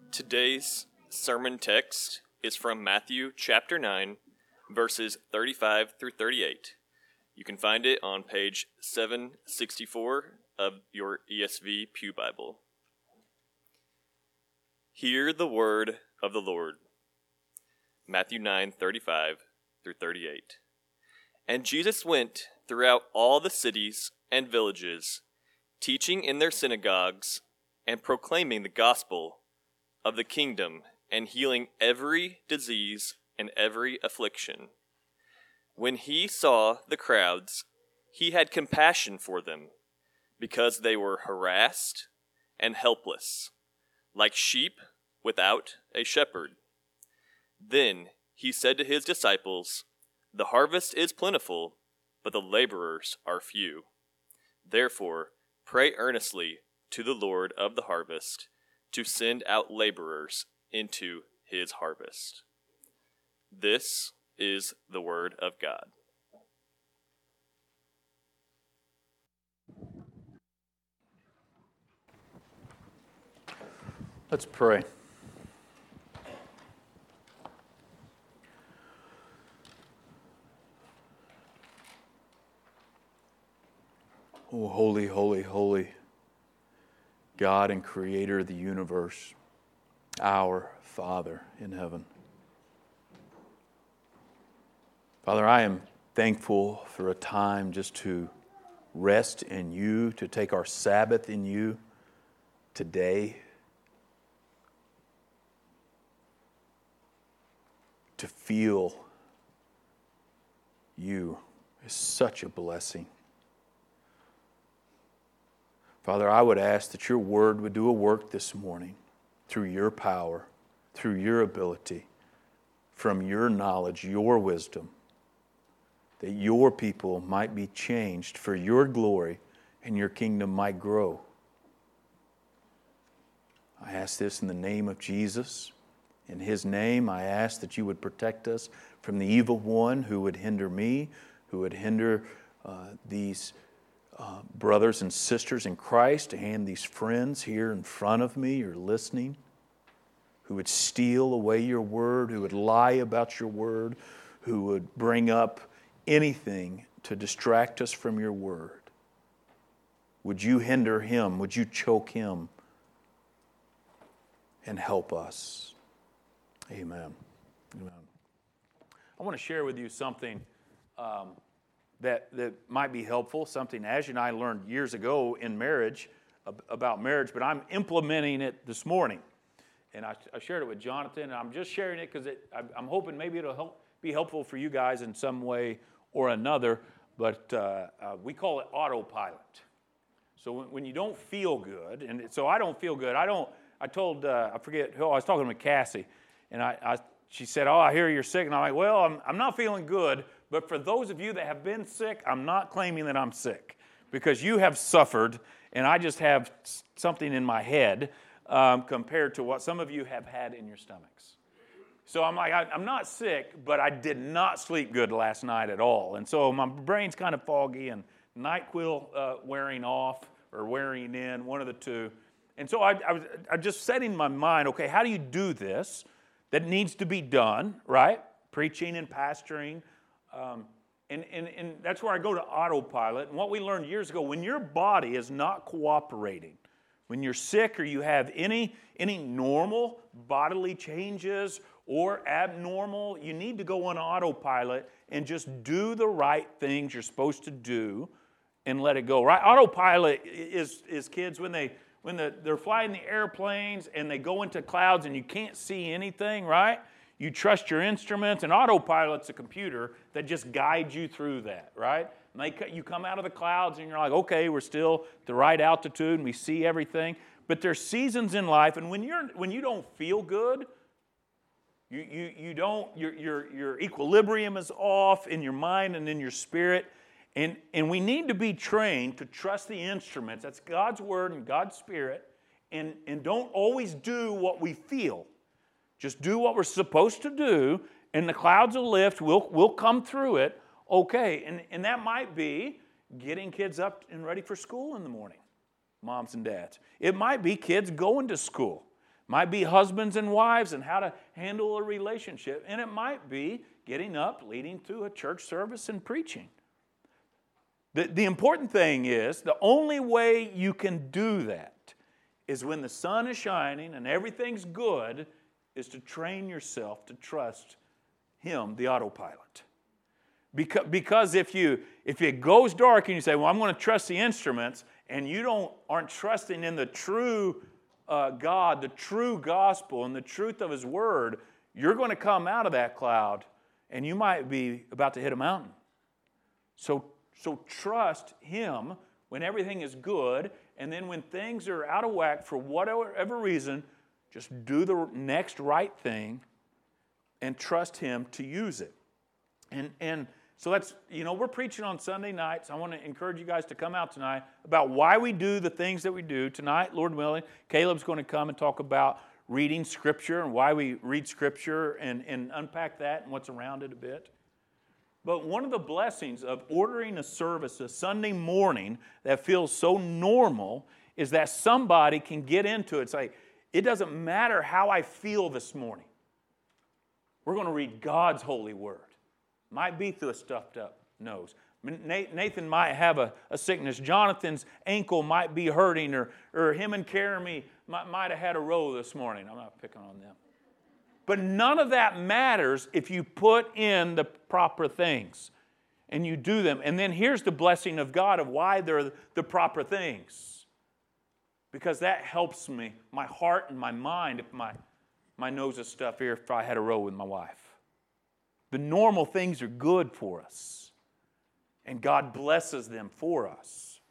Today's sermon text is from Matthew chapter 9, verses 35 through 38. You can find it on page 764 of your ESV Pew Bible. Hear the word of the Lord. Matthew 9:35 through 38. And Jesus went throughout all the cities and villages, teaching in their synagogues and proclaiming the gospel of the kingdom and healing every disease and every affliction. When he saw the crowds, he had compassion for them, because they were harassed and helpless, like sheep without a shepherd. Then he said to his disciples, "The harvest is plentiful, but the laborers are few. Therefore, pray earnestly to the Lord of the harvest to send out laborers into his harvest." This is the word of God. Let's pray. Oh, holy, holy, holy God and Creator of the universe, our Father in heaven. Father, I am thankful for a time just to rest in You, to take our Sabbath in You today, to feel You is such a blessing. Father, I would ask that Your word would do a work this morning through Your power, through Your ability, from Your knowledge, Your wisdom, that Your people might be changed for Your glory and Your kingdom might grow. I ask this in the name of Jesus. In His name, I ask that You would protect us from the evil one who would hinder me, who would hinder these brothers and sisters in Christ, and these friends here in front of me or listening, who would steal away Your word, who would lie about Your word, who would bring up anything to distract us from Your word. Would You hinder him? Would You choke him? And help us. Amen. Amen. I want to share with you something that might be helpful, something Ash and I learned years ago in marriage, about marriage, but I'm implementing it this morning. And I shared it with Jonathan, and I'm just sharing it because I'm hoping maybe it'll be helpful for you guys in some way or another, but we call it autopilot. So when you don't feel good, and so I don't feel good, I told, I forget who, I was talking to Cassie, and she said, "Oh, I hear you're sick." And I'm like, "Well, I'm not feeling good, but for those of you that have been sick, I'm not claiming that I'm sick, because you have suffered, and I just have something in my head compared to what some of you have had in your stomachs." So I'm like, I'm not sick, but I did not sleep good last night at all. And so my brain's kind of foggy, and NyQuil wearing off or wearing in, one of the two. And so I was just setting my mind, okay, how do you do this? That needs to be done, right? Preaching and pastoring. And that's where I go to autopilot. And what we learned years ago, when your body is not cooperating, when you're sick or you have any normal bodily changes or abnormal, you need to go on autopilot and just do the right things you're supposed to do and let it go, right? Autopilot is kids when they're flying the airplanes and they go into clouds and you can't see anything, right? You trust your instruments, and autopilot's a computer that just guides you through that, right? And you come out of the clouds and you're like, okay, we're still at the right altitude and we see everything. But there's seasons in life, and when you don't feel good, your equilibrium is off in your mind and in your spirit. And we need to be trained to trust the instruments. That's God's Word and God's Spirit. And don't always do what we feel. Just do what we're supposed to do, and the clouds will lift. We'll come through it. Okay, and that might be getting kids up and ready for school in the morning, moms and dads. It might be kids going to school. Might be husbands and wives and how to handle a relationship. And it might be getting up, leading to a church service and preaching. The important thing is, the only way you can do that is when the sun is shining and everything's good, is to train yourself to trust Him, the autopilot. Because if it goes dark and you say, well, I'm going to trust the instruments, and you aren't trusting in the true God, the true gospel, and the truth of His Word, you're going to come out of that cloud, and you might be about to hit a mountain. So trust Him when everything is good, and then when things are out of whack for whatever reason, just do the next right thing and trust Him to use it. And so that's, we're preaching on Sunday nights. I want to encourage you guys to come out tonight about why we do the things that we do. Tonight, Lord willing, Caleb's going to come and talk about reading Scripture and why we read Scripture and unpack that and what's around it a bit. But one of the blessings of ordering a service a Sunday morning that feels so normal is that somebody can get into it and say, it doesn't matter how I feel this morning. We're going to read God's holy word. Might be through a stuffed up nose. Nathan might have a sickness. Jonathan's ankle might be hurting, or him and Jeremy might have had a row this morning. I'm not picking on them. But none of that matters if you put in the proper things and you do them. And then here's the blessing of God of why they're the proper things. Because that helps me, my heart and my mind, if my nose is stuffed here, if I had a row with my wife. The normal things are good for us. And God blesses them for us.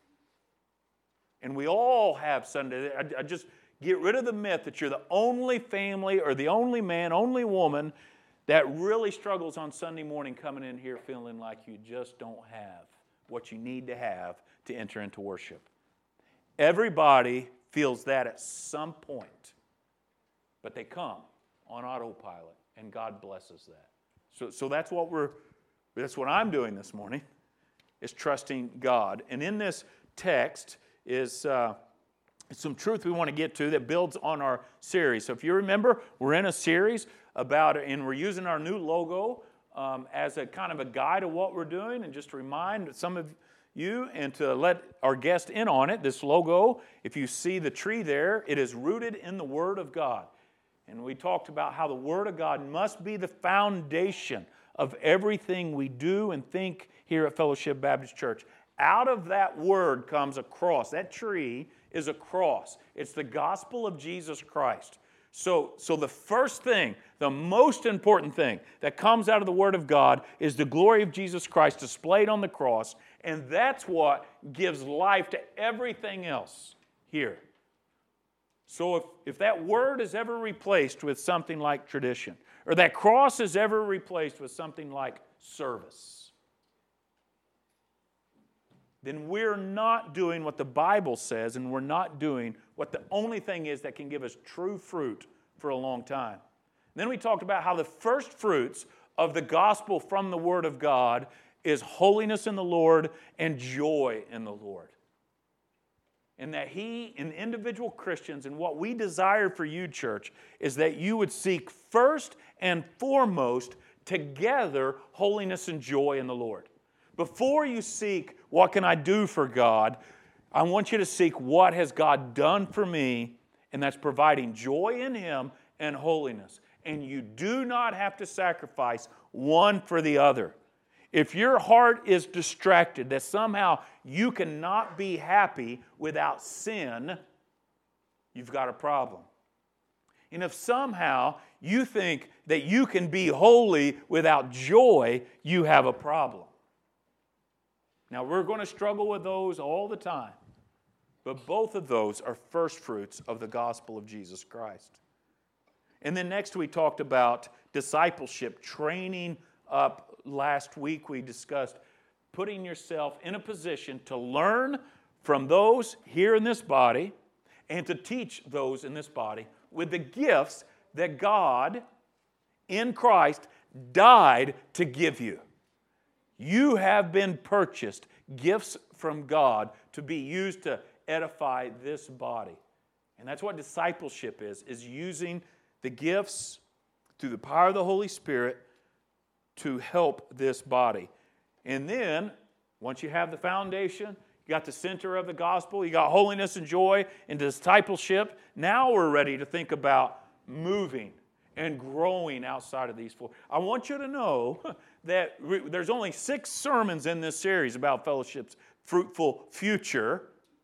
And we all have Sunday. I just get rid of the myth that you're the only family or the only man, only woman that really struggles on Sunday morning coming in here feeling like you just don't have what you need to have to enter into worship. Everybody feels that at some point, but they come on autopilot, and God blesses that. So that's what I'm doing this morning, is trusting God. And in this text is some truth we want to get to that builds on our series. So if you remember, we're in a series and we're using our new logo as a kind of a guide of what we're doing, and just to remind some of you and to let our guest in on it. This logo, if you see the tree there, it is rooted in the Word of God. And we talked about how the Word of God must be the foundation of everything we do and think here at Fellowship Baptist Church. Out of that Word comes a cross. That tree is a cross. It's the gospel of Jesus Christ. So the first thing, the most important thing that comes out of the Word of God is the glory of Jesus Christ displayed on the cross, and that's what gives life to everything else here. So if that Word is ever replaced with something like tradition, or that cross is ever replaced with something like service, then we're not doing what the Bible says, and we're not doing what the only thing is that can give us true fruit for a long time. And then we talked about how the first fruits of the gospel from the Word of God is holiness in the Lord and joy in the Lord. And that He, and individual Christians, and what we desire for you, church, is that you would seek first and foremost together holiness and joy in the Lord. Before you seek, what can I do for God? I want you to seek, what has God done for me? And that's providing joy in Him and holiness. And you do not have to sacrifice one for the other. If your heart is distracted, that somehow you cannot be happy without sin, you've got a problem. And if somehow you think that you can be holy without joy, you have a problem. Now, we're going to struggle with those all the time. But both of those are first fruits of the gospel of Jesus Christ. And then next we talked about discipleship, training up. Last week we discussed putting yourself in a position to learn from those here in this body and to teach those in this body with the gifts that God in Christ died to give you. You have been purchased, gifts from God to be used to edify this body. And that's what discipleship is using the gifts through the power of the Holy Spirit to help this body. And then, once you have the foundation, you got the center of the gospel, you got holiness and joy and discipleship, now we're ready to think about moving and growing outside of these four. I want you to know that there's only 6 sermons in this series about fellowship's fruitful future.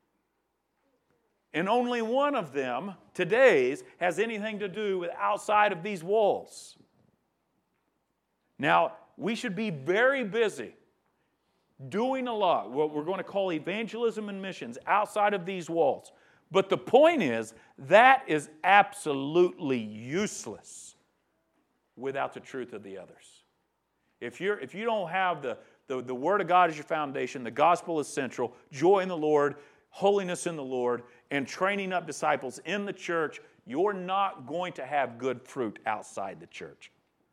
And only one of them, today's, has anything to do with outside of these walls. Now, we should be very busy doing a lot, what we're going to call evangelism and missions, outside of these walls. But the point is, that is absolutely useless without the truth of the others. If you don't have the Word of God as your foundation, the gospel is central, joy in the Lord, holiness in the Lord, and training up disciples in the church, you're not going to have good fruit outside the church.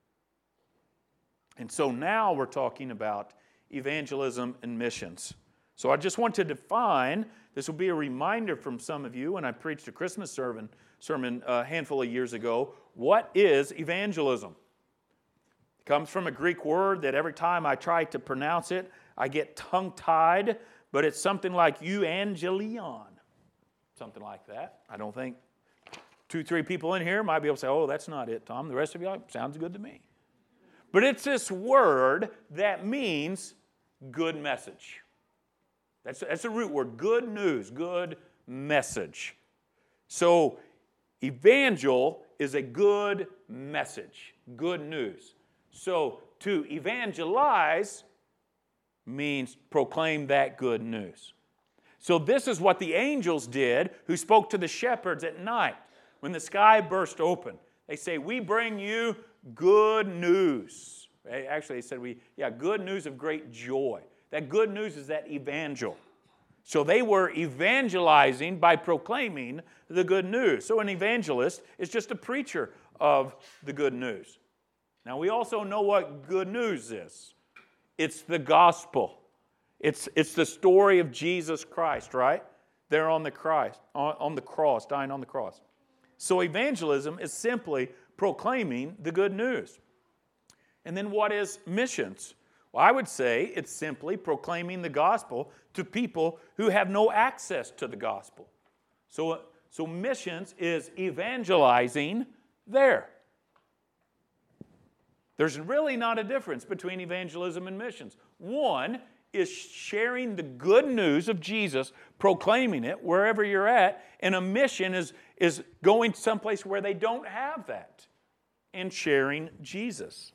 And so now we're talking about evangelism and missions. So I just want to define, this will be a reminder from some of you when I preached a Christmas sermon a handful of years ago, what is evangelism? It comes from a Greek word that every time I try to pronounce it, I get tongue-tied, but it's something like euangelion. Something like that. I don't think 2-3 people in here might be able to say, oh, that's not it, Tom. The rest of you, sounds good to me. But it's this word that means good message. That's the root word, good news, good message. So evangel is a good message, good news. So to evangelize means proclaim that good news. So this is what the angels did who spoke to the shepherds at night when the sky burst open. They say, we bring you good news. Actually, they said, good news of great joy. That good news is that evangel. So they were evangelizing by proclaiming the good news. So an evangelist is just a preacher of the good news. Now, we also know what good news is. It's the gospel. It's the story of Jesus Christ, right? There on the cross, dying on the cross. So evangelism is simply proclaiming the good news. And then what is missions? Well, I would say it's simply proclaiming the gospel to people who have no access to the gospel. So missions is evangelizing there. There's really not a difference between evangelism and missions. One is sharing the good news of Jesus, proclaiming it wherever you're at, and a mission is going someplace where they don't have that and sharing Jesus.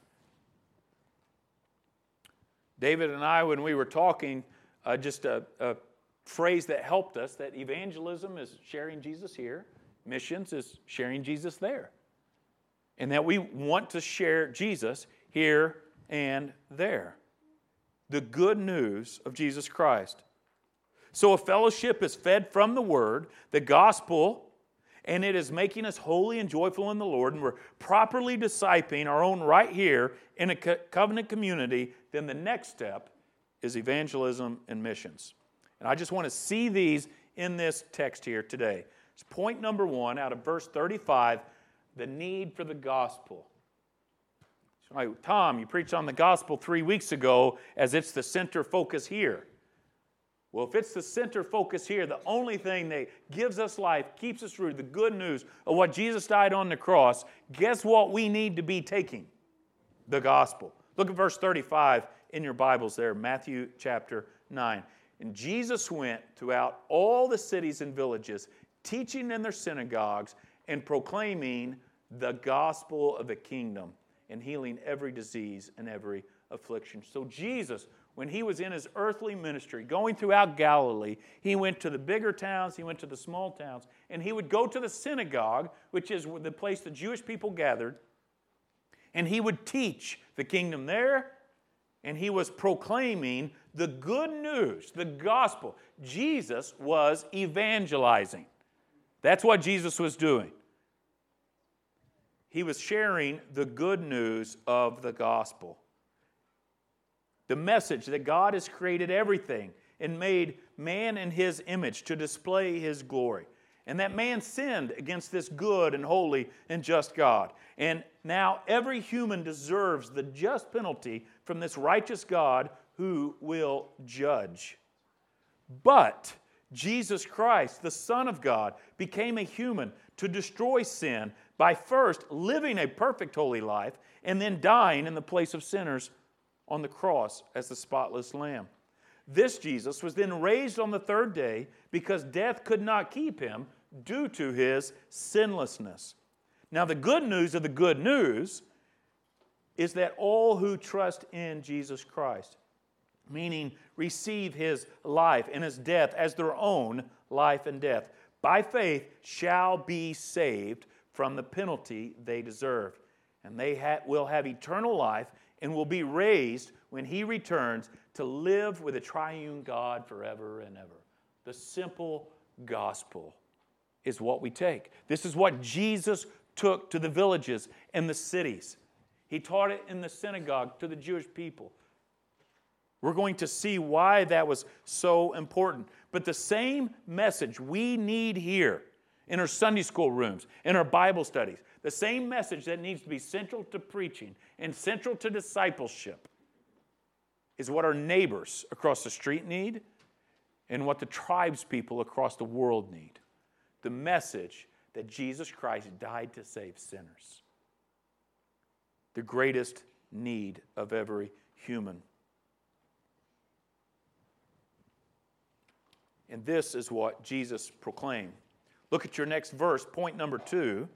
David and I, when we were talking, just a phrase that helped us, that evangelism is sharing Jesus here, missions is sharing Jesus there. And that we want to share Jesus here and there. The good news of Jesus Christ. So a fellowship is fed from the Word, the gospel, and it is making us holy and joyful in the Lord, and we're properly discipling our own right here in a covenant community, then the next step is evangelism and missions. And I just want to see these in this text here today. It's point number 1 out of verse 35, the need for the gospel. So, Tom, you preached on the gospel 3 weeks ago as it's the center focus here. Well, if it's the center focus here, the only thing that gives us life, keeps us rooted, the good news of what Jesus died on the cross, guess what we need to be taking? The gospel. Look at verse 35 in your Bibles there, Matthew chapter 9. And Jesus went throughout all the cities and villages, teaching in their synagogues and proclaiming the gospel of the kingdom and healing every disease and every affliction. So Jesus, when he was in his earthly ministry, going throughout Galilee, he went to the bigger towns, he went to the small towns, and he would go to the synagogue, which is the place the Jewish people gathered, and he would teach the kingdom there, and he was proclaiming the good news, the gospel. Jesus was evangelizing. That's what Jesus was doing. He was sharing the good news of the gospel. The message that God has created everything and made man in his image to display his glory. And that man sinned against this good and holy and just God. And now every human deserves the just penalty from this righteous God who will judge. But Jesus Christ, the Son of God, became a human to destroy sin by first living a perfect holy life and then dying in the place of sinners on the cross as the spotless lamb. This Jesus was then raised on the third day because death could not keep him due to his sinlessness. Now, the good news of the good news is that all who trust in Jesus Christ, meaning receive his life and his death as their own life and death, by faith shall be saved from the penalty they deserve. And they will have eternal life and will be raised when he returns to live with the triune God forever and ever. The simple gospel is what we take. This is what Jesus took to the villages and the cities. He taught it in the synagogue to the Jewish people. We're going to see why that was so important. But the same message we need here in our Sunday school rooms, in our Bible studies, the same message that needs to be central to preaching and central to discipleship is what our neighbors across the street need and what the tribes people across the world need. The message that Jesus Christ died to save sinners. The greatest need of every human. And this is what Jesus proclaimed. Look at your next verse, point number 2.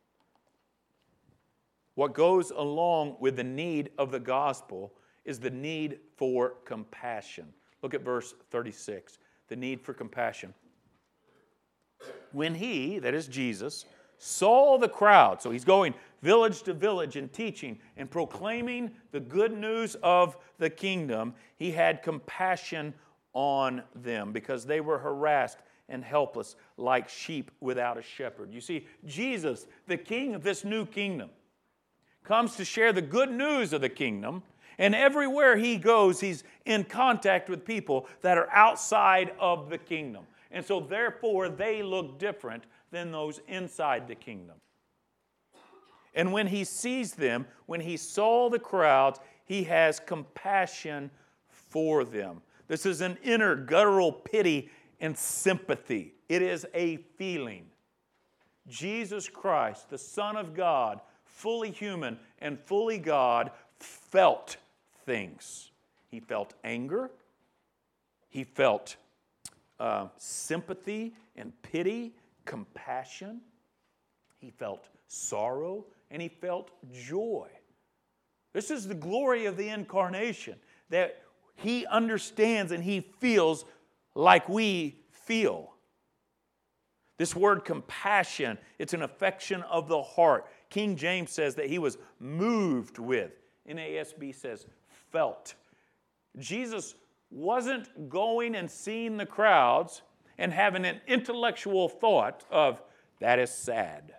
What goes along with the need of the gospel is the need for compassion. Look at verse 36, the need for compassion. When he, that is Jesus, saw the crowd, so he's going village to village and teaching and proclaiming the good news of the kingdom, he had compassion on them because they were harassed and helpless like sheep without a shepherd. You see, Jesus, the king of this new kingdom, comes to share the good news of the kingdom, and everywhere he goes, he's in contact with people that are outside of the kingdom. And so therefore, they look different than those inside the kingdom. And when he sees them, when he saw the crowds, he has compassion for them. This is an inner guttural pity and sympathy. It is a feeling. Jesus Christ, the Son of God, fully human and fully God, felt things. He felt anger. He felt sympathy and pity, compassion. He felt sorrow, and he felt joy. This is the glory of the incarnation, that he understands and he feels like we feel. This word compassion, it's an affection of the heart. King James says that he was moved with. NASB says felt. Jesus wasn't going and seeing the crowds and having an intellectual thought of, that is sad.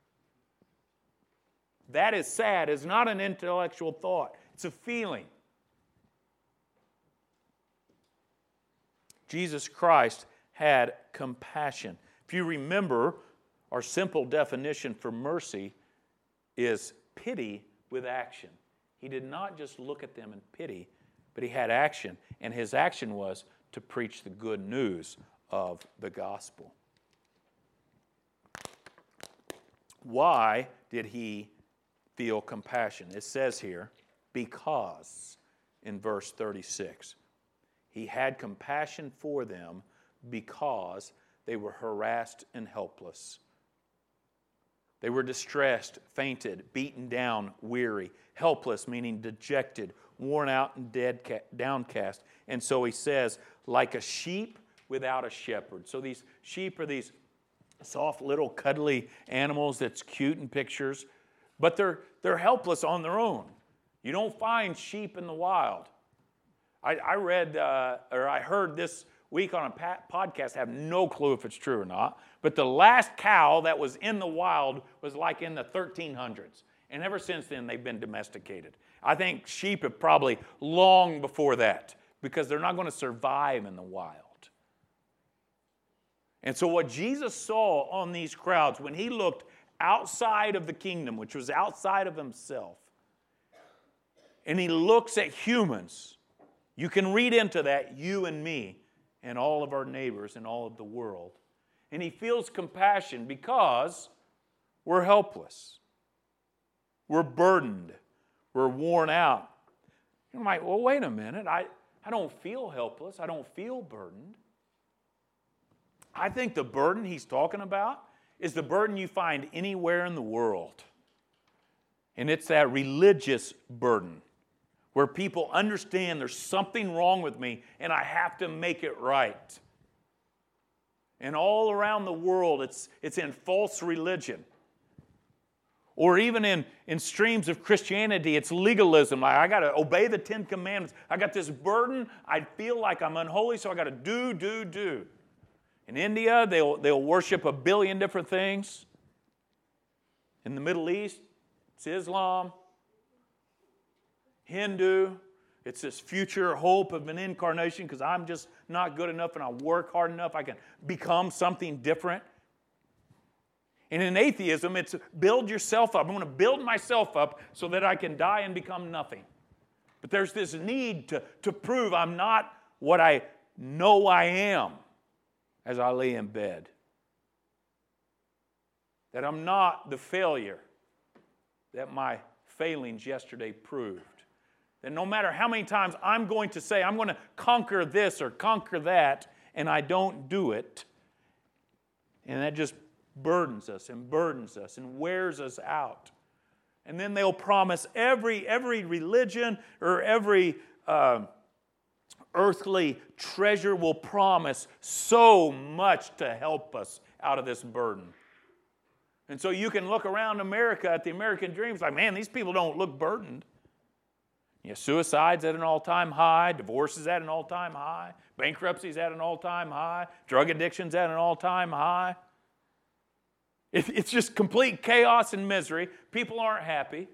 That is sad is not an intellectual thought. It's a feeling. Jesus Christ had compassion. If you remember, our simple definition for mercy is pity with action. He did not just look at them in pity, but he had action. And his action was to preach the good news of the gospel. Why did he feel compassion? It says here, because, in verse 36. He had compassion for them because they were harassed and helpless. They were distressed, fainted, beaten down, weary, helpless, meaning dejected, worn out and downcast. And so he says, like a sheep without a shepherd. So these sheep are these soft little cuddly animals that's cute in pictures, but they're helpless on their own. You don't find sheep in the wild. I read, or I heard this week on a podcast, I have no clue if it's true or not, but the last cow that was in the wild was like in the 1300s. And ever since then, they've been domesticated. I think sheep have probably long before that because they're not going to survive in the wild. And so what Jesus saw on these crowds, when he looked outside of the kingdom, which was outside of himself, and he looks at humans, you can read into that, you and me, and all of our neighbors and all of the world. And he feels compassion because we're helpless. We're burdened. We're worn out. You're like, well, wait a minute. I don't feel helpless. I don't feel burdened. I think the burden he's talking about is the burden you find anywhere in the world. And it's that religious burden where people understand there's something wrong with me and I have to make it right. And all around the world, it's in false religion. Or even in streams of Christianity, it's legalism. I got to obey the 10 Commandments. I got this burden. I feel like I'm unholy, so I got to do. In India, they'll worship 1 billion different things. In the Middle East, it's Islam, Hindu. It's this future hope of an incarnation because I'm just not good enough and I work hard enough, I can become something different. And in atheism, it's build yourself up. I'm going to build myself up so that I can die and become nothing. But there's this need to prove I'm not what I know I am as I lay in bed. That I'm not the failure that my failings yesterday proved. That no matter how many times I'm going to say, I'm going to conquer this or conquer that, and I don't do it, and that just burdens us and wears us out. And then they'll promise every religion or every earthly treasure will promise so much to help us out of this burden. And so you can look around America at the American dream, it's like, man, these people don't look burdened. Suicide's at an all-time high, divorce is at an all-time high, bankruptcy's at an all-time high, drug addiction's at an all-time high. It's just complete chaos and misery. People aren't happy.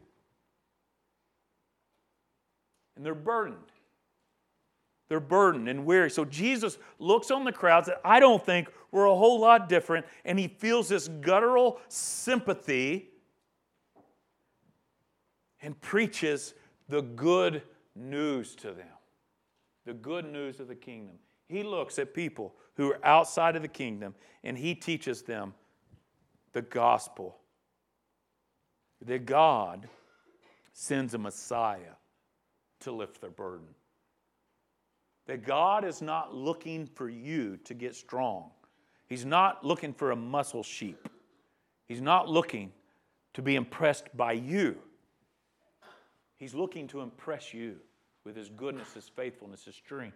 And they're burdened. They're burdened and weary. So Jesus looks on the crowds that I don't think were a whole lot different, and he feels this guttural sympathy and preaches the good news to them. The good news of the kingdom. He looks at people who are outside of the kingdom, and he teaches them the gospel. That God sends a Messiah to lift their burden. That God is not looking for you to get strong. He's not looking for a muscle sheep. He's not looking to be impressed by you. He's looking to impress you with his goodness, his faithfulness, his strength.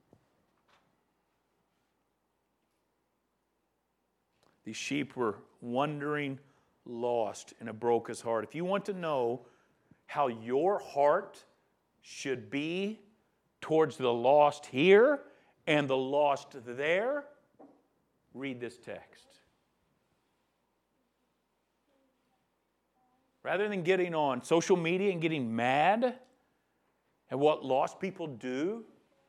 These sheep were wandering, lost, and it broke his heart. If you want to know how your heart should be towards the lost here and the lost there, read this text. Rather than getting on social media and getting mad at what lost people do,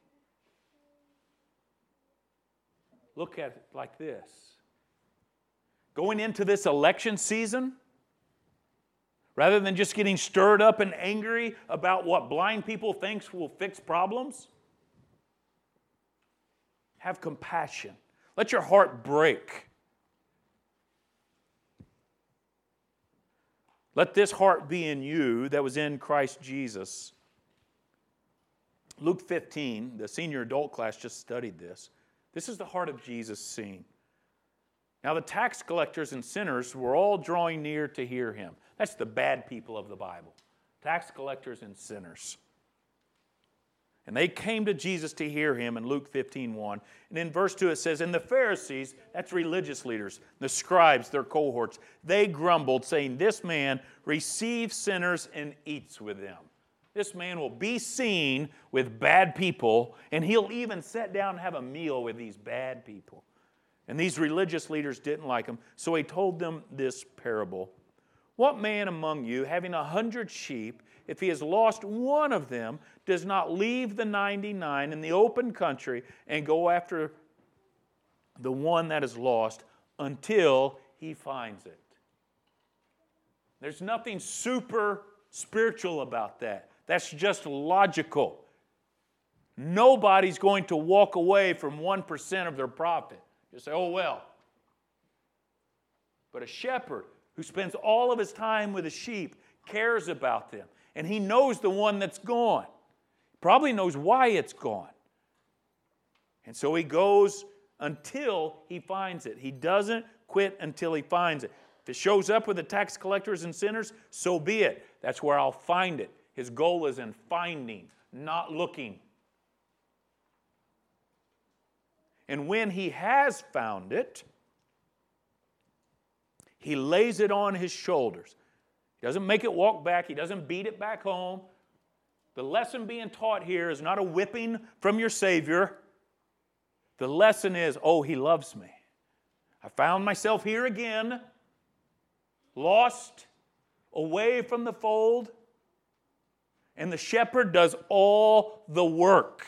look at it like this. Going into this election season, rather than just getting stirred up and angry about what blind people think will fix problems, have compassion. Let your heart break. Let this heart be in you that was in Christ Jesus. Luke 15, the senior adult class just studied this. This is the heart of Jesus seen. Now the tax collectors and sinners were all drawing near to hear him. That's the bad people of the Bible. Tax collectors and sinners. And they came to Jesus to hear him in Luke 15:1. And in verse 2 it says, and the Pharisees, that's religious leaders, the scribes, their cohorts, they grumbled, saying, this man receives sinners and eats with them. This man will be seen with bad people, and he'll even sit down and have a meal with these bad people. And these religious leaders didn't like him, so he told them this parable. What man among you, having 100 sheep, if he has lost one of them, does not leave the 99 in the open country and go after the one that is lost until he finds it. There's nothing super spiritual about that. That's just logical. Nobody's going to walk away from 1% of their profit. You say, oh, well. But a shepherd who spends all of his time with the sheep cares about them. And he knows the one that's gone. Probably knows why it's gone. And so he goes until he finds it. He doesn't quit until he finds it. If it shows up with the tax collectors and sinners, so be it. That's where I'll find it. His goal is in finding, not looking. And when he has found it, he lays it on his shoulders. He doesn't make it walk back. He doesn't beat it back home. The lesson being taught here is not a whipping from your Savior. The lesson is, oh, he loves me. I found myself here again, lost, away from the fold, and the shepherd does all the work.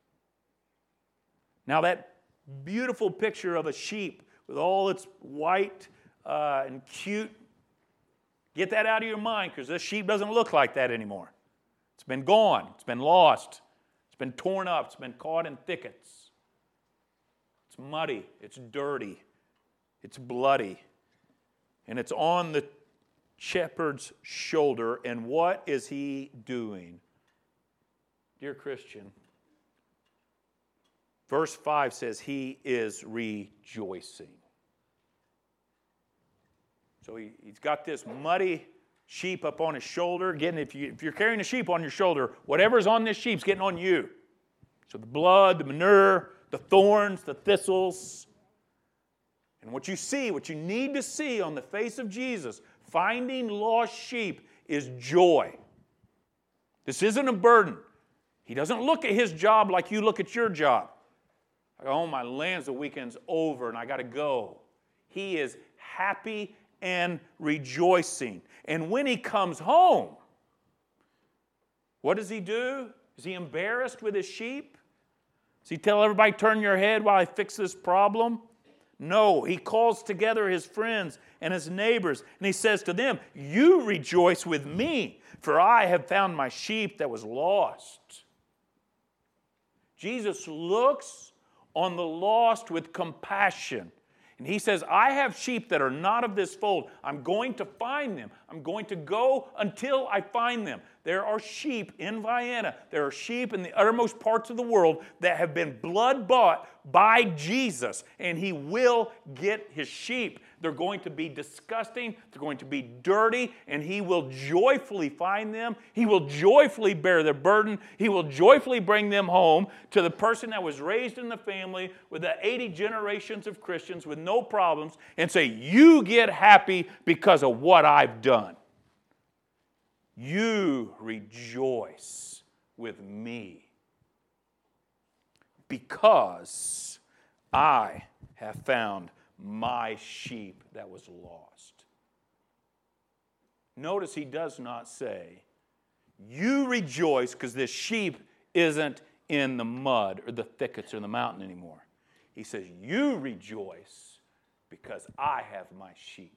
Now that beautiful picture of a sheep with all its white and cute, get that out of your mind, because this sheep doesn't look like that anymore. It's been gone. It's been lost. It's been torn up. It's been caught in thickets. It's muddy. It's dirty. It's bloody. And it's on the shepherd's shoulder. And what is he doing? Dear Christian, verse 5 says he is rejoicing. So he's got this muddy sheep up on his shoulder. Again, if you're carrying a sheep on your shoulder, whatever's on this sheep's getting on you. So the blood, the manure, the thorns, the thistles. And what you see, what you need to see on the face of Jesus, finding lost sheep, is joy. This isn't a burden. He doesn't look at his job like you look at your job. Like, oh, my lands, the weekend's over and I got to go. He is happy and rejoicing. And when he comes home, what does he do? Is he embarrassed with his sheep? Does he tell everybody, turn your head while I fix this problem? No, he calls together his friends and his neighbors, and he says to them, you rejoice with me, for I have found my sheep that was lost. Jesus looks on the lost with compassion. And he says, I have sheep that are not of this fold. I'm going to find them. I'm going to go until I find them. There are sheep in Vienna. There are sheep in the uttermost parts of the world that have been blood bought by Jesus. And he will get his sheep. They're going to be disgusting. They're going to be dirty. And he will joyfully find them. He will joyfully bear their burden. He will joyfully bring them home to the person that was raised in the family with the 80 generations of Christians with no problems and say, you get happy because of what I've done. You rejoice with me because I have found my sheep that was lost. Notice he does not say, you rejoice because this sheep isn't in the mud or the thickets or the mountain anymore. He says, you rejoice because I have my sheep.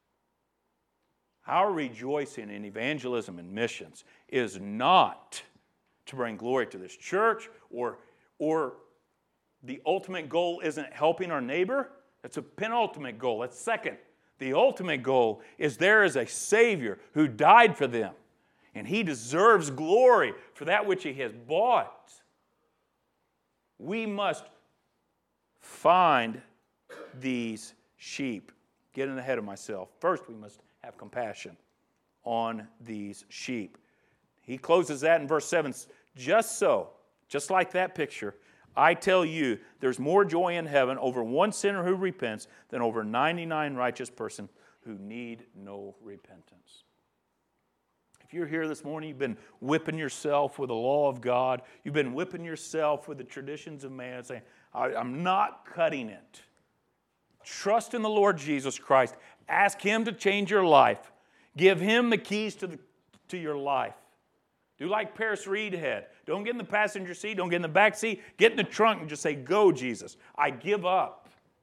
Our rejoicing in evangelism and missions is not to bring glory to this church or the ultimate goal isn't helping our neighbor. That's a penultimate goal. That's second. The ultimate goal is there is a Savior who died for them, and he deserves glory for that which he has bought. We must find these sheep. Getting ahead of myself. First, we must have compassion on these sheep. He closes that in verse 7. Just so, just like that picture, I tell you, there's more joy in heaven over one sinner who repents than over 99 righteous persons who need no repentance. If you're here this morning, you've been whipping yourself with the law of God. You've been whipping yourself with the traditions of man, saying, I'm not cutting it. Trust in the Lord Jesus Christ. Ask him to change your life. Give him the keys to your life. Do like Paris Reed had. Don't get in the passenger seat. Don't get in the back seat. Get in the trunk and just say, go, Jesus. I give up.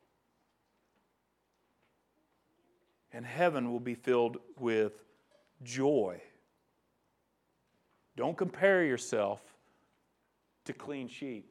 and heaven will be filled with joy. Don't compare yourself to clean sheep.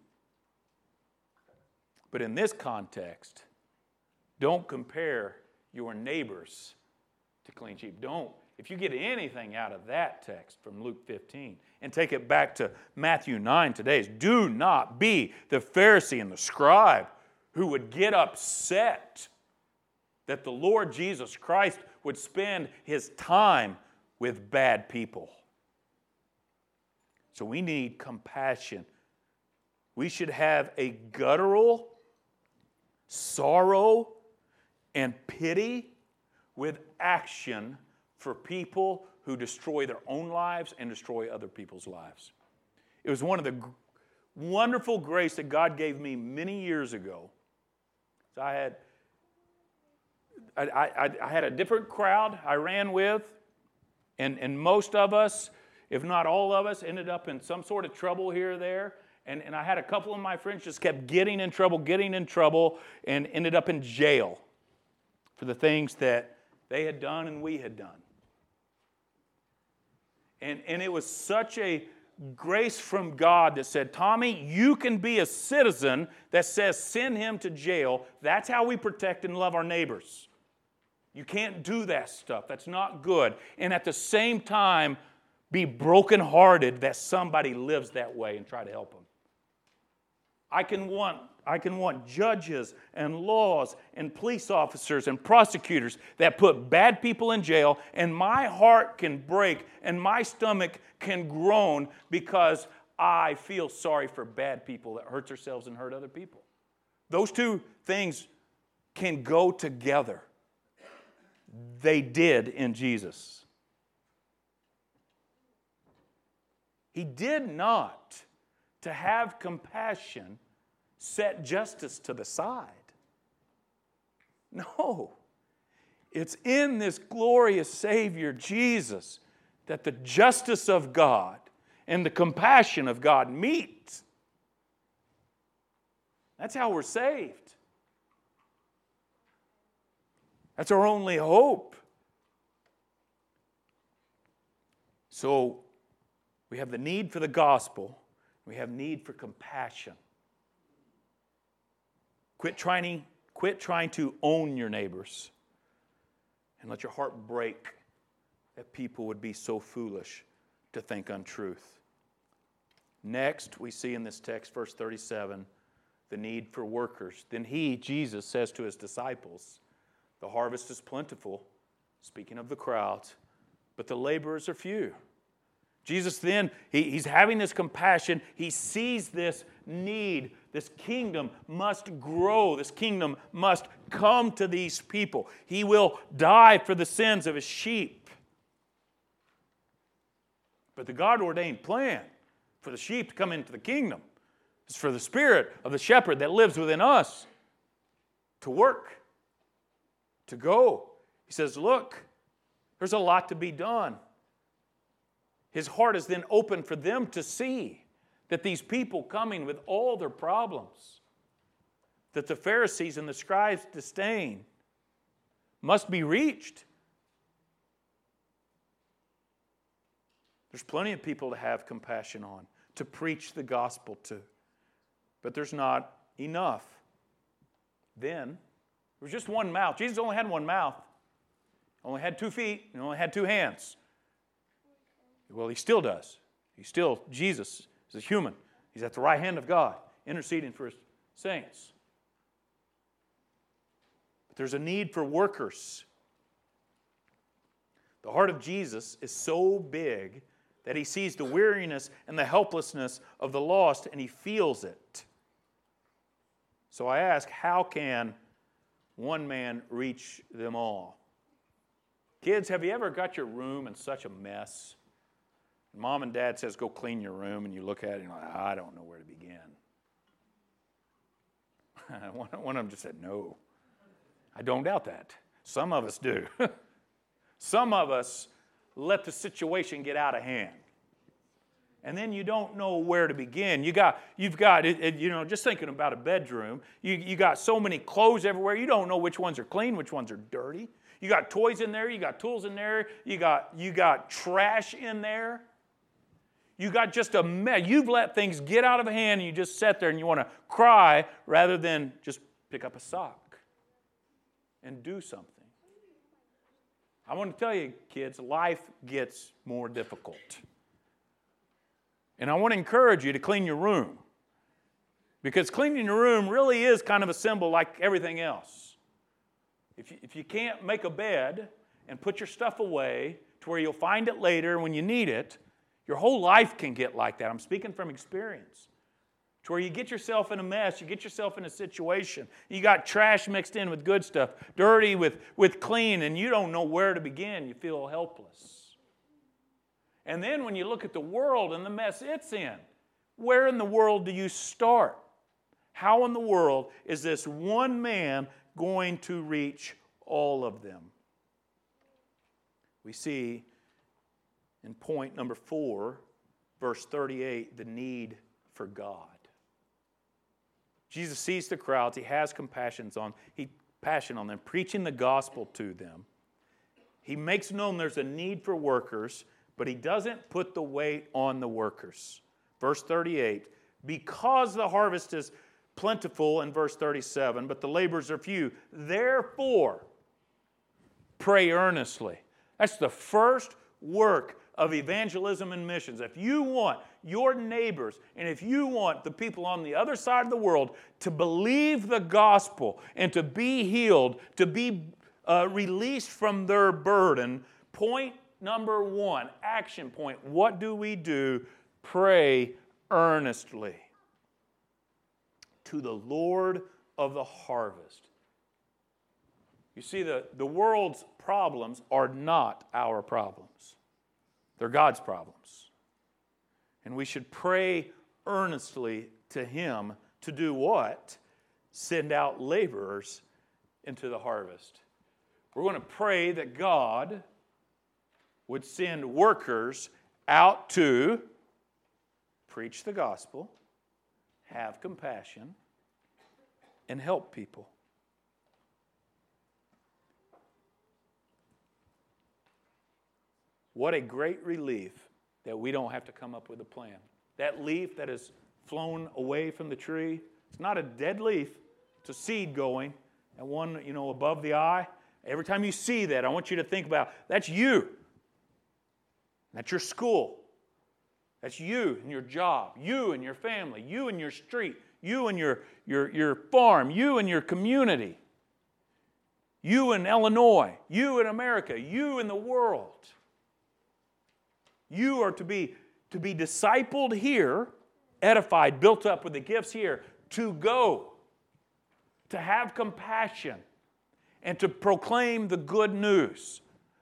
But in this context, don't compare your neighbors to clean sheep. Don't. If you get anything out of that text from Luke 15 and take it back to Matthew 9 today, do not be the Pharisee and the scribe who would get upset that the Lord Jesus Christ would spend his time with bad people. So we need compassion. We should have a guttural sorrow and pity with action for people who destroy their own lives and destroy other people's lives. It was one of the wonderful grace that God gave me many years ago. So I had a different crowd I ran with, and most of us, if not all of us, ended up in some sort of trouble here or there. And I had a couple of my friends just kept getting in trouble, and ended up in jail for the things that they had done and we had done. And it was such a grace from God that said, Tommy, you can be a citizen that says send him to jail. That's how we protect and love our neighbors. You can't do that stuff. That's not good. And at the same time, be brokenhearted that somebody lives that way and try to help them. I can want judges and laws and police officers and prosecutors that put bad people in jail, and my heart can break and my stomach can groan because I feel sorry for bad people that hurt themselves and hurt other people. Those two things can go together. They did in Jesus. He did not, to have compassion, set justice to the side. No. It's in this glorious Savior, Jesus, that the justice of God and the compassion of God meet. That's how we're saved. That's our only hope. So, we have the need for the gospel. We have need for compassion. Quit trying to own your neighbors. And let your heart break that people would be so foolish to think untruth. Next, we see in this text, verse 37, the need for workers. Then he, Jesus, says to his disciples, the harvest is plentiful, speaking of the crowds, but the laborers are few. Jesus then, he's having this compassion. He sees this need. This kingdom must grow. This kingdom must come to these people. He will die for the sins of his sheep. But the God-ordained plan for the sheep to come into the kingdom is for the spirit of the shepherd that lives within us to work, to go. He says, look, there's a lot to be done. His heart is then open for them to see that these people coming with all their problems, that the Pharisees and the scribes disdain, must be reached. There's plenty of people to have compassion on, to preach the gospel to, but there's not enough. Then, there was just one mouth. Jesus only had one mouth, only had 2 feet, and only had 2 hands. Well, he still does. Jesus is a human. He's at the right hand of God, interceding for his saints. But there's a need for workers. The heart of Jesus is so big that he sees the weariness and the helplessness of the lost, and he feels it. So I ask, how can one man reach them all? Kids, have you ever got your room in such a mess? Mom and Dad says, go clean your room, and you look at it and you're like, I don't know where to begin. One of them just said, no. I don't doubt that. Some of us do. Some of us let the situation get out of hand. And then you don't know where to begin. You've got, just thinking about a bedroom, you got so many clothes everywhere, you don't know which ones are clean, which ones are dirty. You got toys in there, you got tools in there, you got trash in there. You got just a mess. You've let things get out of hand and you just sit there and you want to cry rather than just pick up a sock and do something. I want to tell you, kids, life gets more difficult. And I want to encourage you to clean your room. Because cleaning your room really is kind of a symbol like everything else. If you can't make a bed and put your stuff away to where you'll find it later when you need it, your whole life can get like that. I'm speaking from experience. To where you get yourself in a mess, you get yourself in a situation. You got trash mixed in with good stuff, dirty with clean, and you don't know where to begin. You feel helpless. And then when you look at the world and the mess it's in, where in the world do you start? How in the world is this one man going to reach all of them? We see in point number 4, verse 38, the need for God. Jesus sees the crowds. He has passion on them, preaching the gospel to them. He makes known there's a need for workers, but he doesn't put the weight on the workers. Verse 38, because the harvest is plentiful in verse 37, but the laborers are few. Therefore, pray earnestly. That's the first work of evangelism and missions. If you want your neighbors and if you want the people on the other side of the world to believe the gospel and to be healed, to be released from their burden, point number 1, action point. What do we do? Pray earnestly to the Lord of the harvest. You see, the world's problems are not our problems. They're God's problems. And we should pray earnestly to Him to do what? Send out laborers into the harvest. We're going to pray that God would send workers out to preach the gospel, have compassion, and help people. What a great relief that we don't have to come up with a plan. That leaf that has flown away from the tree, it's not a dead leaf, it's a seed going, and one, above the eye. Every time you see that, I want you to think about, that's you. That's your school. That's you and your job, you and your family, you and your street, you and your farm, you and your community, you in Illinois, you in America, you in the world. You are to be discipled here, edified, built up with the gifts here, to go, to have compassion, and to proclaim the good news.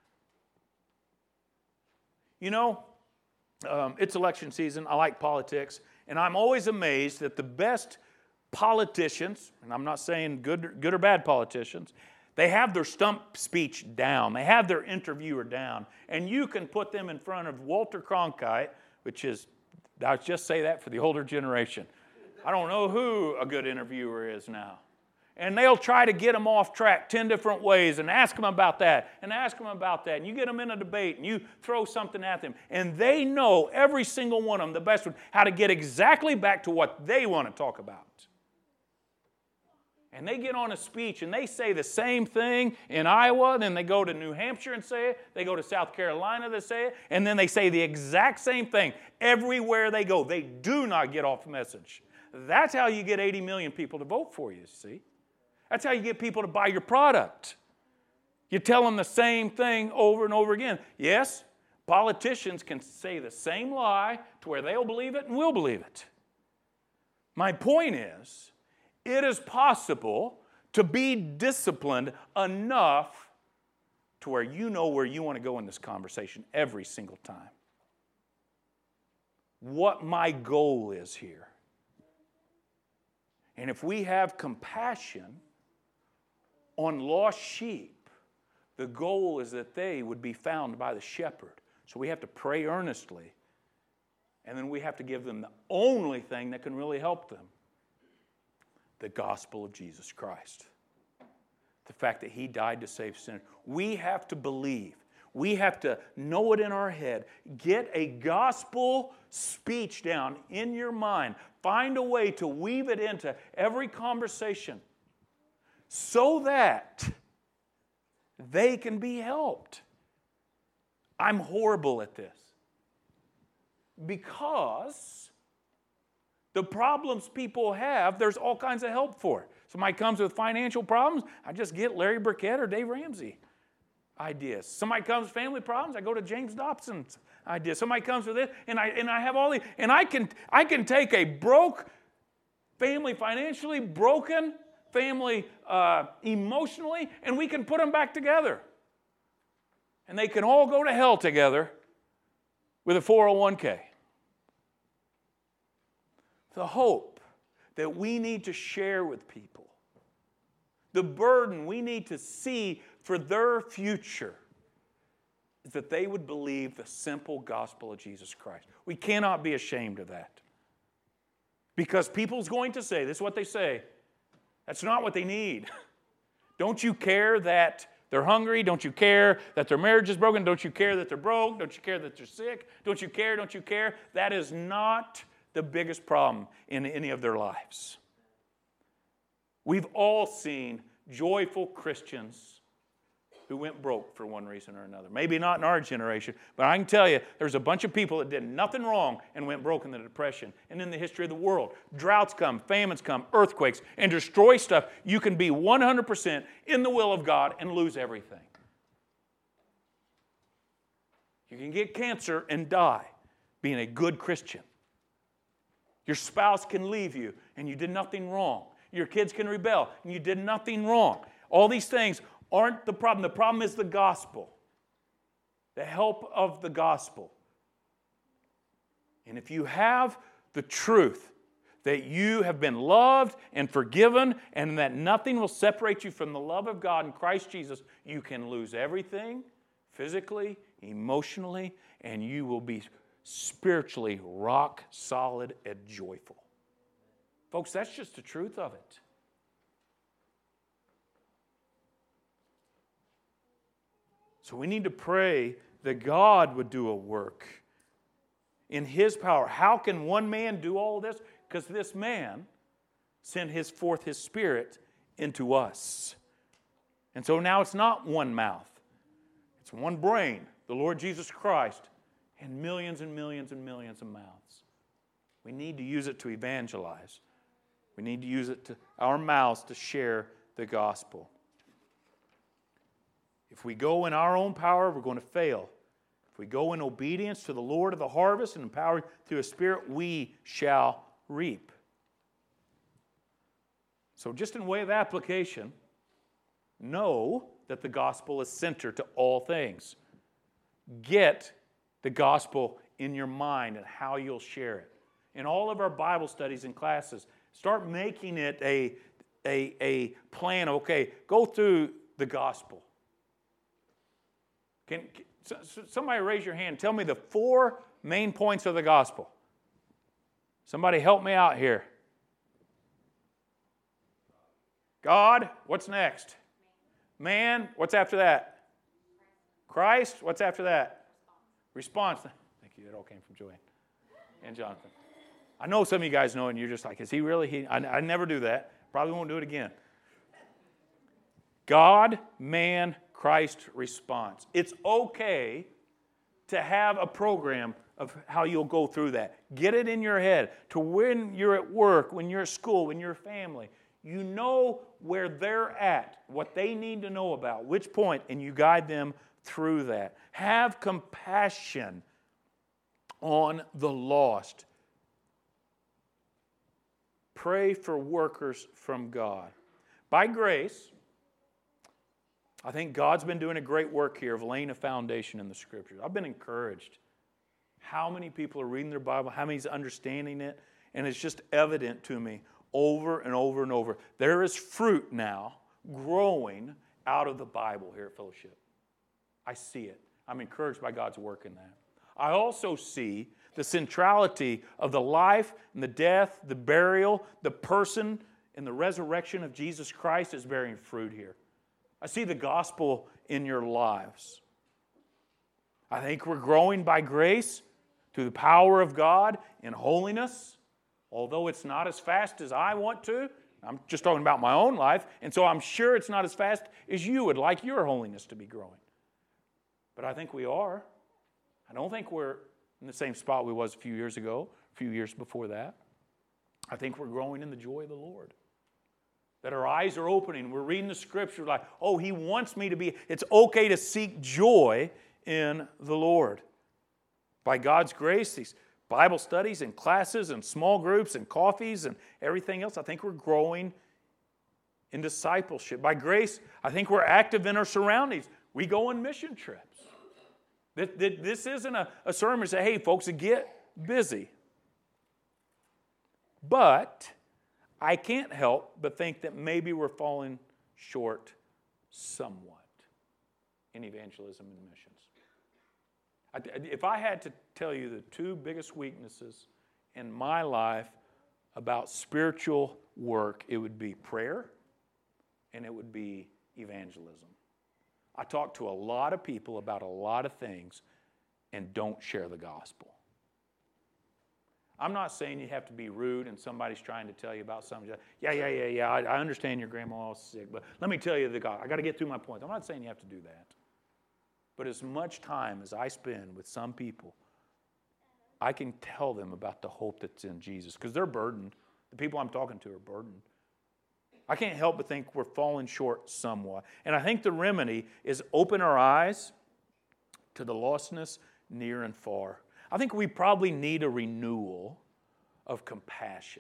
It's election season. I like politics, and I'm always amazed that the best politicians, and I'm not saying good or bad politicians, they have their stump speech down. They have their interviewer down. And you can put them in front of Walter Cronkite, which is, I'll just say that for the older generation. I don't know who a good interviewer is now. And they'll try to get them off track 10 different ways and ask them about that and ask them about that. And you get them in a debate and you throw something at them. And they know, every single one of them, the best one, how to get exactly back to what they want to talk about. And they get on a speech and they say the same thing in Iowa, then they go to New Hampshire and say it, they go to South Carolina to say it, and then they say the exact same thing everywhere they go. They do not get off message. That's how you get 80 million people to vote for you, see? That's how you get people to buy your product. You tell them the same thing over and over again. Yes, politicians can say the same lie to where they'll believe it and we'll believe it. My point is, it is possible to be disciplined enough to where you know where you want to go in this conversation every single time. What my goal is here. And if we have compassion on lost sheep, the goal is that they would be found by the shepherd. So we have to pray earnestly, and then we have to give them the only thing that can really help them. The gospel of Jesus Christ. the fact that He died to save sinners. We have to believe. We have to know it in our head. Get a gospel speech down in your mind. Find a way to weave it into every conversation so that they can be helped. I'm horrible at this because the problems people have, there's all kinds of help for. Somebody comes with financial problems, I just get Larry Burkett or Dave Ramsey ideas. Somebody comes with family problems, I go to James Dobson's ideas. Somebody comes with it, and I have all these, and I can take a broke family, financially broken family, emotionally, and we can put them back together. And they can all go to hell together with a 401k. The hope that we need to share with people, the burden we need to see for their future, is that they would believe the simple gospel of Jesus Christ. We cannot be ashamed of that. Because people's going to say, this is what they say, that's not what they need. Don't you care that they're hungry? Don't you care that their marriage is broken? Don't you care that they're broke? Don't you care that they're sick? Don't you care? Don't you care? That is not the biggest problem in any of their lives. We've all seen joyful Christians who went broke for one reason or another. Maybe not in our generation, but I can tell you there's a bunch of people that did nothing wrong and went broke in the Depression and in the history of the world. Droughts come, famines come, earthquakes, and destroy stuff. You can be 100% in the will of God and lose everything. You can get cancer and die being a good Christian. Your spouse can leave you and you did nothing wrong. Your kids can rebel and you did nothing wrong. All these things aren't the problem. The problem is the gospel. The help of the gospel. And if you have the truth that you have been loved and forgiven and that nothing will separate you from the love of God in Christ Jesus, you can lose everything, physically, emotionally, and you will be spiritually rock solid and joyful. Folks, that's just the truth of it. So we need to pray that God would do a work in His power. How can one man do all of this? Because this man sent forth His Spirit into us. And so now it's not one mouth. It's one brain, the Lord Jesus Christ, and millions and millions and millions of mouths. We need to use it to evangelize. We need to use it to our mouths to share the gospel. If we go in our own power, we're going to fail. If we go in obedience to the Lord of the harvest and empowered through His Spirit, we shall reap. So just in way of application, know that the gospel is center to all things. Get the gospel in your mind and how you'll share it. In all of our Bible studies and classes, start making it a plan. Okay, go through the gospel. Can somebody raise your hand? Tell me the 4 main points of the gospel. Somebody help me out here. God, what's next? Man, what's after that? Christ, what's after that? Response. Thank you. That all came from Joanne and Jonathan. I know some of you guys know, and you're just like, is he really? I never do that. Probably won't do it again. God, man, Christ, response. It's okay to have a program of how you'll go through that. Get it in your head to when you're at work, when you're at school, when you're a family. You know where they're at, what they need to know about, which point, and you guide them through that. Have compassion on the lost. Pray for workers from God. By grace, I think God's been doing a great work here of laying a foundation in the Scriptures. I've been encouraged. How many people are reading their Bible, how many's understanding it, and it's just evident to me over and over and over. There is fruit now growing out of the Bible here at Fellowship. I see it. I'm encouraged by God's work in that. I also see the centrality of the life and the death, the burial, the person, and the resurrection of Jesus Christ is bearing fruit here. I see the gospel in your lives. I think we're growing by grace through the power of God in holiness, although it's not as fast as I want to. I'm just talking about my own life, and so I'm sure it's not as fast as you would like your holiness to be growing. But I think we are. I don't think we're in the same spot we was a few years ago, a few years before that. I think we're growing in the joy of the Lord. That our eyes are opening. We're reading the Scripture like, oh, He wants me to be. It's okay to seek joy in the Lord. By God's grace, these Bible studies and classes and small groups and coffees and everything else, I think we're growing in discipleship. By grace, I think we're active in our surroundings. We go on mission trips. This isn't a sermon to say, hey, folks, get busy. But I can't help but think that maybe we're falling short somewhat in evangelism and missions. If I had to tell you the two biggest weaknesses in my life about spiritual work, it would be prayer and it would be evangelism. I talk to a lot of people about a lot of things and don't share the gospel. I'm not saying you have to be rude and somebody's trying to tell you about something. Yeah, I understand your grandma's sick, but let me tell you the gospel. I got to get through my point. I'm not saying you have to do that. But as much time as I spend with some people, I can tell them about the hope that's in Jesus because they're burdened. The people I'm talking to are burdened. I can't help but think we're falling short somewhat. And I think the remedy is open our eyes to the lostness near and far. I think we probably need a renewal of compassion.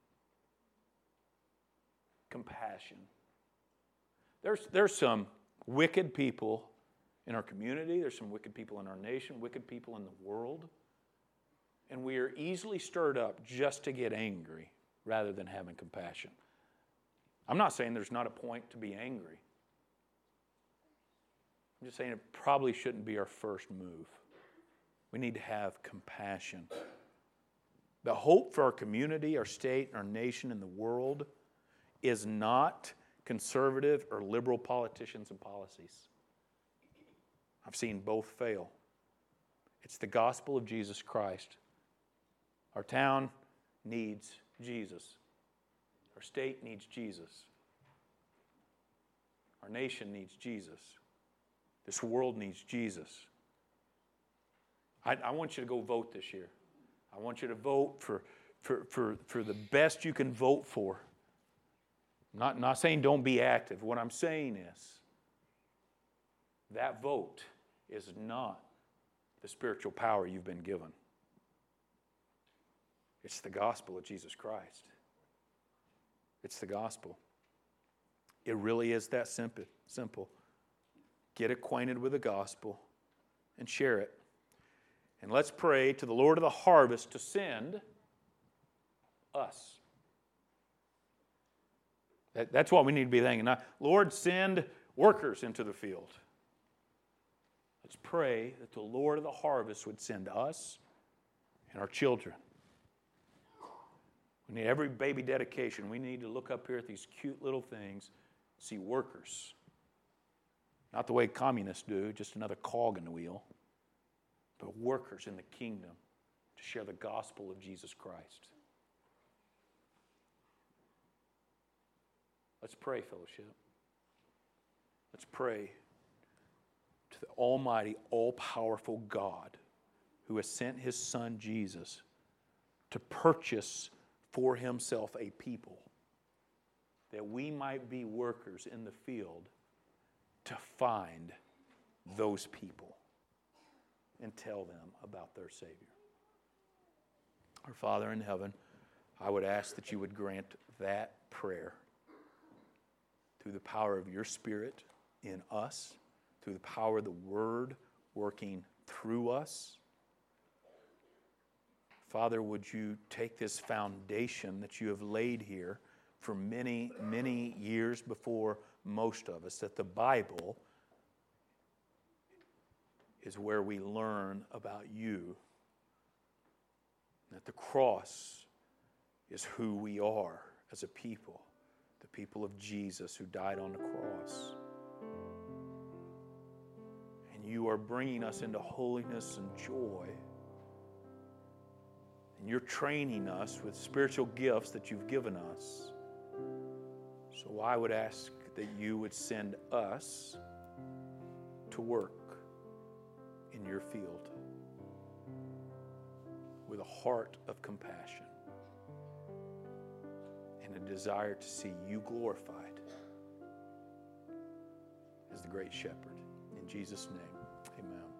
Compassion. There's some wicked people in our community. There's some wicked people in our nation, wicked people in the world. And we are easily stirred up just to get angry rather than having compassion. I'm not saying there's not a point to be angry. I'm just saying it probably shouldn't be our first move. We need to have compassion. The hope for our community, our state, our nation, and the world is not conservative or liberal politicians and policies. I've seen both fail. It's the gospel of Jesus Christ. Our town needs Jesus. Our state needs Jesus. Our nation needs Jesus. This world needs Jesus. I want you to go vote this year. I want you to vote for the best you can vote for. I'm not saying don't be active. What I'm saying is that vote is not the spiritual power you've been given. It's the gospel of Jesus Christ. It's the gospel. It really is that simple. Get acquainted with the gospel and share it. And let's pray to the Lord of the harvest to send us. That's what we need to be thinking. Now, Lord, send workers into the field. Let's pray that the Lord of the harvest would send us and our children. We need every baby dedication. We need to look up here at these cute little things, see workers. Not the way communists do, just another cog in the wheel, but workers in the kingdom to share the gospel of Jesus Christ. Let's pray, fellowship. Let's pray to the almighty, all-powerful God who has sent His Son Jesus to purchase for Himself a people that we might be workers in the field to find those people and tell them about their Savior. Our Father in heaven, I would ask that you would grant that prayer through the power of your Spirit in us, through the power of the Word working through us. Father, would you take this foundation that you have laid here for many, many years before most of us, that the Bible is where we learn about you, that the cross is who we are as a people, the people of Jesus who died on the cross. And you are bringing us into holiness and joy. And you're training us with spiritual gifts that you've given us. So I would ask that you would send us to work in your field with a heart of compassion and a desire to see you glorified as the great shepherd. In Jesus' name, amen.